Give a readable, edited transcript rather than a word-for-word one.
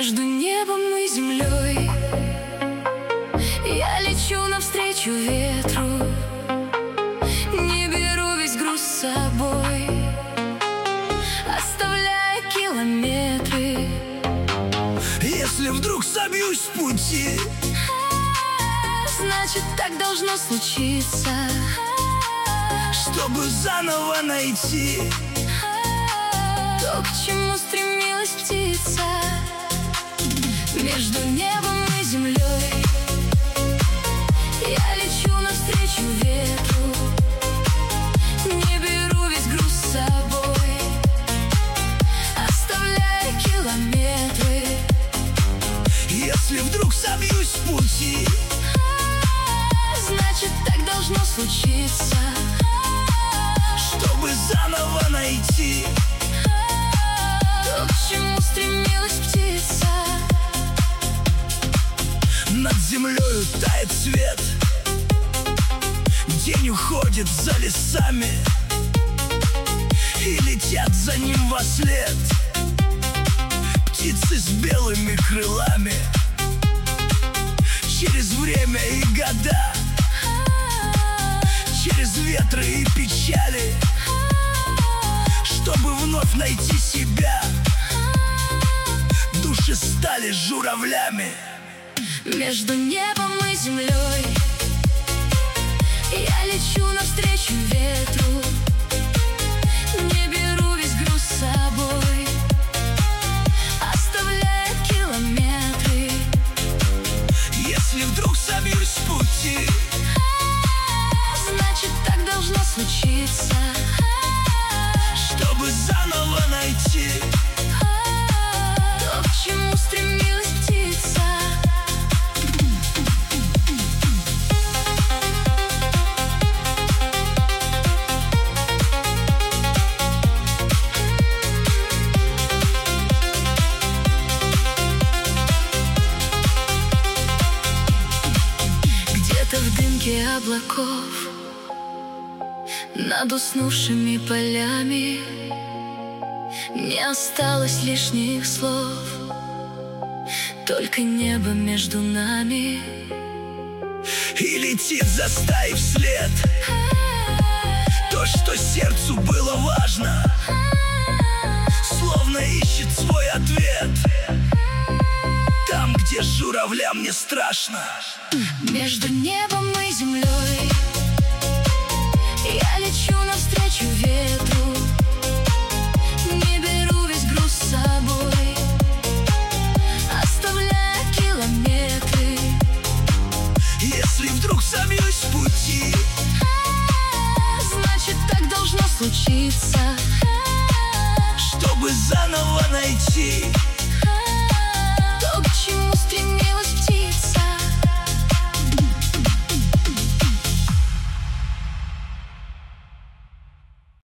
Между небом и землей я лечу навстречу ветру, не беру весь груз с собой, оставляя километры. Если вдруг собьюсь с пути, значит, так должно случиться, чтобы заново найти то, к чему стремилась птица. Между небом и землей я лечу навстречу ветру, не беру весь груз с собой, оставляя километры. Если вдруг собьюсь с пути, значит, так должно случиться, чтобы заново найти то, к чему стремилась птица. Над землею тает свет, день уходит за лесами, и летят за ним вослед птицы с белыми крылами. Через время и года, через ветры и печали, чтобы вновь найти себя, души стали журавлями. Между небом и землей я лечу навстречу ветру, не беру весь груз с собой, оставляя километры. Если вдруг собьюсь с пути, значит, так должно случиться, чтобы заново найти то, к чему стремилась птица. Где-то в дымке облаков, над уснувшими полями, не осталось лишних слов, только небо между нами. и летит, заставив след то, что сердцу было важно, словно ищет свой ответ там, где журавлям не страшно. Между небом и землей я лечу навстречу ветру, не беру весь груз с собой, оставляя километры. Если вдруг собьюсь с пути, значит, так должно случиться, чтобы заново найти